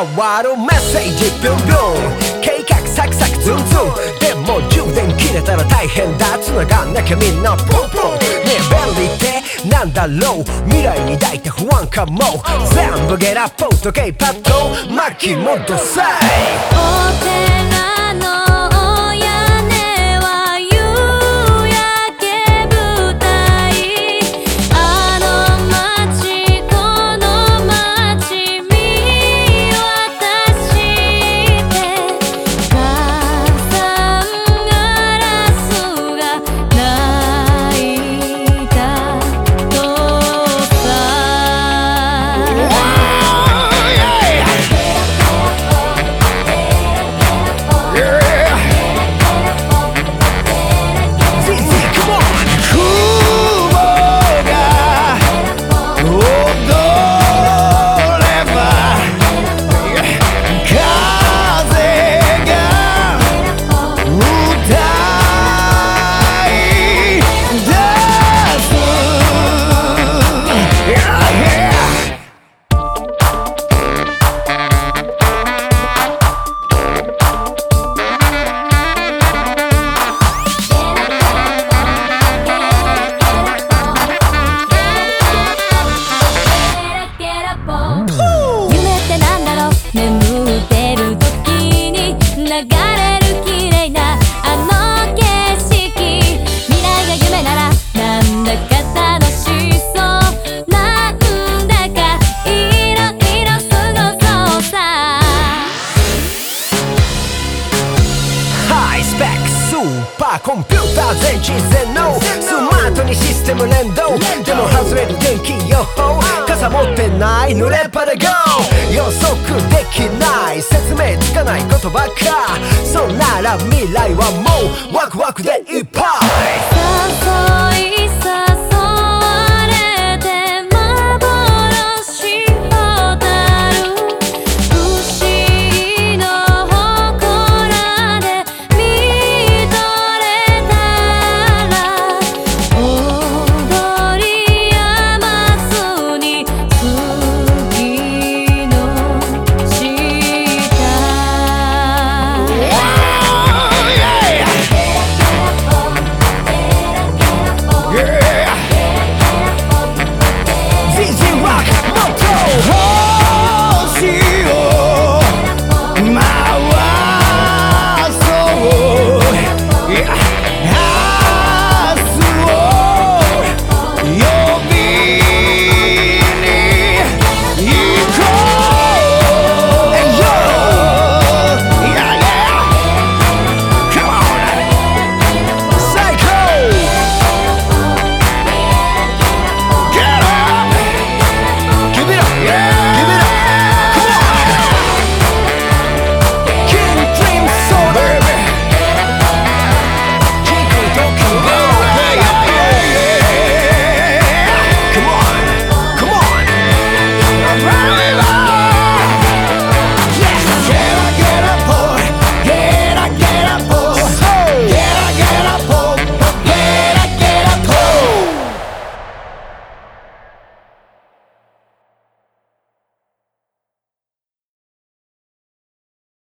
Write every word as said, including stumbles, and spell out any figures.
わるメッセージビュンビュン計画サクサクズンズンでも充電切れたら大変だ繋がんなきゃみんなプンプンねえ便利ってなんだろう未来に抱いて不安かも全部ゲラポートゲイパッド巻き戻せお寺の眠ってる時に流れる綺麗なあの景色未来が夢ならなんだか楽しそうなんだかいろいろすごそうさハイスペックスーパーコンピューター全知全能スマートにシステム連動でも外れる天気予報傘持ってない濡れっぱで GO 予測できない説明つかないことばっかそんなら未来はもうワクワクでいっ